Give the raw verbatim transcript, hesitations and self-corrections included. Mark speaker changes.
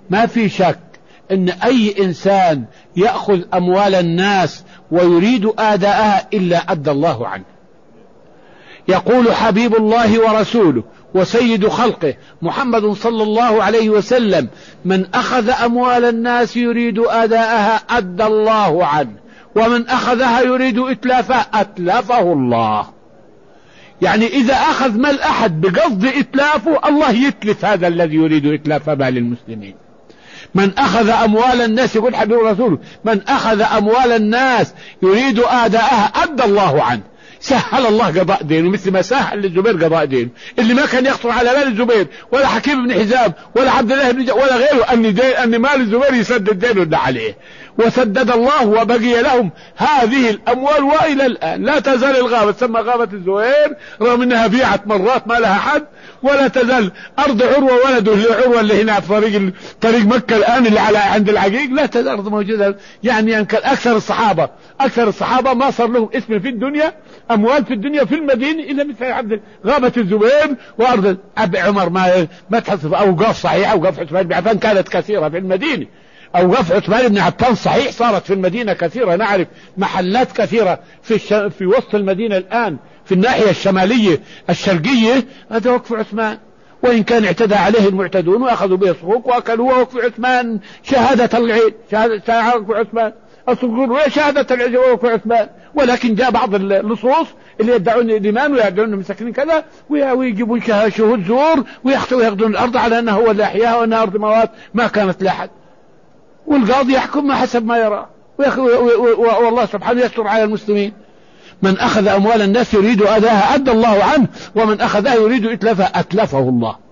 Speaker 1: ما في شك ان اي انسان يأخذ اموال الناس ويريد اداءها الا ادى الله عنه. يقول حبيب الله ورسوله وسيد خلقه محمد صلى الله عليه وسلم: من اخذ اموال الناس يريد اداءها ادى الله عنه، ومن اخذها يريد اتلافها اتلفه الله. يعني اذا اخذ مال احد بقصد اتلافه الله يتلف هذا الذي يريد اتلاف مال المسلمين. من اخذ اموال الناس، يقول حبيب رسوله: من اخذ اموال الناس يريد اداءها ادى الله عنه. سهل الله قضاء دينه مثل ما سهل للزبير قضاء دينه، اللي ما كان يخطر على بال الزبير ولا حكيم بن حزام ولا عبد الله بن جعفر ولا غيره ان دين ان مال الزبير يسدد دينه اللي عليه، وسدد الله وبقي لهم هذه الاموال والى الان. لا تزال الغابه تسمى غابه الزبير رغم انها بيعت مرات ما لها حد، ولا تزال ارض عروه ولده عروه اللي هنا في طريق طريق مكه الان اللي على عند العقيق، لا تزال ارض موجوده. يعني يمكن اكثر الصحابه اكثر الصحابه ما صار لهم اسم في الدنيا، اموال في الدنيا في المدينه الا مثل عبد غابه الزبير وارض ابي عمر. ما ما تحصل اوقاف صحيحه. اوقاف عثمان بن عفان كانت كثيره في المدينه، اوقاف عثمان بن عفان صحيح صارت في المدينه كثيره. نعرف محلات كثيره في الش... في وسط المدينه الان في الناحيه الشماليه الشرقيه، هذا وقف عثمان، وان كان اعتدى عليه المعتدون واخذوا به صكوك واكلوه. وقف عثمان شهاده العيد، شهاده وقف عثمان الصقور وشهاده العيد وقف عثمان. ولكن جاء بعض اللصوص اللي يدعون الايمان ويدعون انهم مساكين كذا ويجيبون شهود زور وياخذون الارض على انها هو اللي احياها وانها ارض موات ما كانت لاحد، والقاضي يحكم ما حسب ما يرى، والله سبحانه يستر على المسلمين. من اخذ اموال الناس يريد اداها ادى الله عنه، ومن اخذها يريد اتلافها اتلفه الله.